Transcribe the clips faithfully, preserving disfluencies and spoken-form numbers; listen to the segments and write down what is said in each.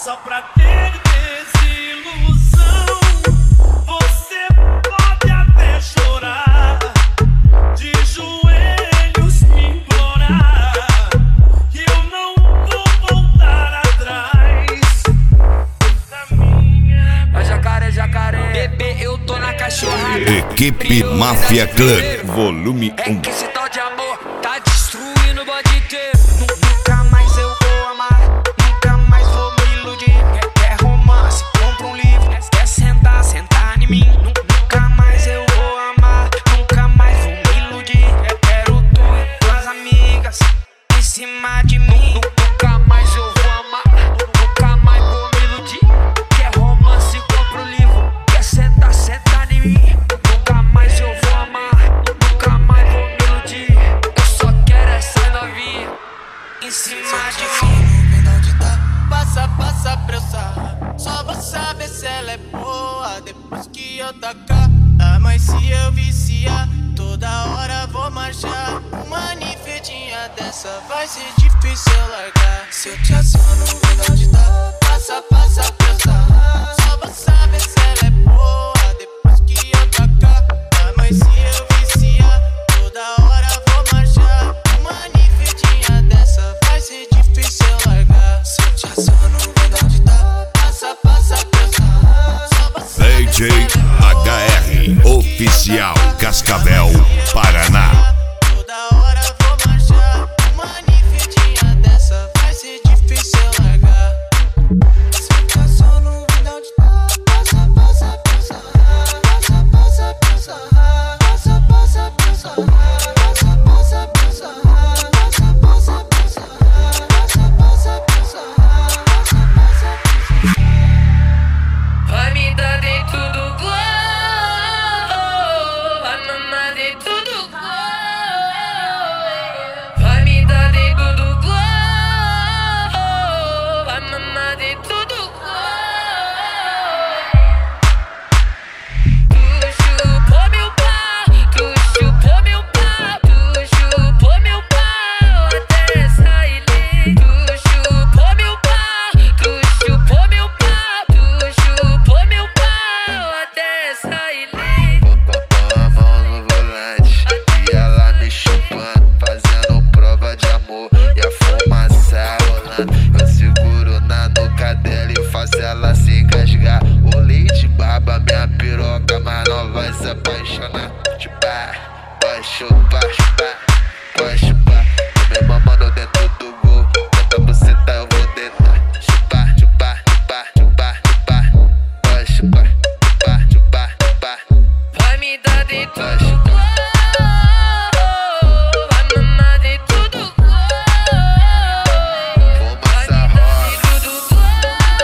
Só pra ter desilusão, você pode até chorar, de joelhos me implorar, que eu não vou voltar atrás da minha. Mas jacaré, jacaré, bebê, eu tô na cachorrada. Equipe Máfia Clã, volume um. É que esse tal de amor tá destruindo o bode inteiro. Nunca mais eu vou amar, nunca mais vou me iludir. Quer, quer romance, compra um livro. Quer sentar, sentar em mim. Nunca mais eu vou amar, nunca mais vou me iludir. Quer, quero tu e tuas amigas em cima de mim. Nunca mais eu vou amar, nunca mais vou me iludir. Quer romance, compra um livro. Quer sentar, sentar em mim. Nunca mais eu vou amar, nunca mais vou me iludir. Eu só quero essa novinha em cima de mim. Passa, passa pra eu sarrar. Só vou saber se ela é boa depois que eu tacar. Ah, mas se eu viciar, toda hora vou marchar. Uma ninfedinha dessa vai ser difícil eu largar. Se eu te aciono, vem de onde tá. Passa, passa pra eu sarrar. Só vou saber se ela é boa depois que eu tacar. Ah, mas se eu viciar, toda hora vou marchar. Uma ninfedinha dessa vai ser difícil eu largar. Se eu te aciono, vem de onde tá. Passa, passa pra eu sarrar. Só vou saber D J H R Oficial Cascavel, Paraná. toda hora vou marchar. Uma ninfedinha dessa vai ser difícil eu largar. Se eu te aciono, vem de onde tá. Passa, passa pra eu sarrar. Passa, passa pra eu sarrar. Passa, passa pra eu sarrar. Passa, passa pra eu sarrar. Passa, passa pra eu sarrar. Passa, passa pra eu sarrar. Passa, passa pra eu sarrar. Vai me dar dentro do glow, vai mamar dentro do glow. Vai me dar dentro do glow, vai mamar dentro do glow. Tu chupou meu pau, tu chupou meu pau, tu chupou meu pau até sair leite. Tu chupou meu pau, tu chupou meu pau, tu chupou meu pau até sair leite. Botou a mão no volante e ela me chupando, fazendo prova de amor e a fumaça rolando. Eu seguro na nuca dela e faço ela se engasgar. O leite baba minha piroca, mas não vai se apaixonar. Chupar, vai chupar, chupar, vai chupar. Tô me mamando dentro do gol, tenta buceta eu vou deitar. Chupar, chupar, chupar, chupar, chupar, vai chupar, chupar, chupar, chupar. Vai me dar dentro Vai do chupar. glow, vai mamar dentro do glow. Fumaça rola. Dentro do glow,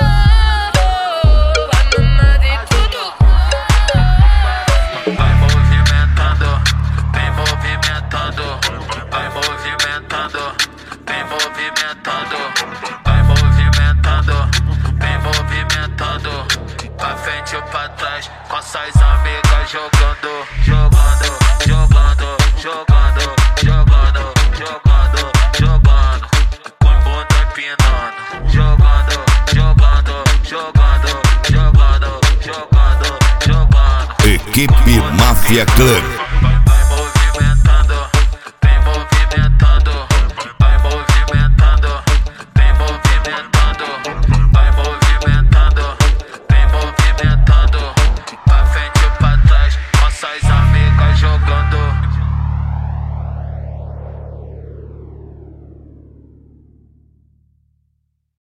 vai mamar dentro do glow. Vai movimentando, vem movimentando, vai movimentando, vem movimentando, vai movimentando, vem movimentando, pra frente ou pra trás, com suas amigas jogando, jogando, jogando, jogando, jogando, jogando, jogando, com bunda empinando, jogando, jogando, jogando, jogando, jogando, jogando. Equipe Máfia Clã.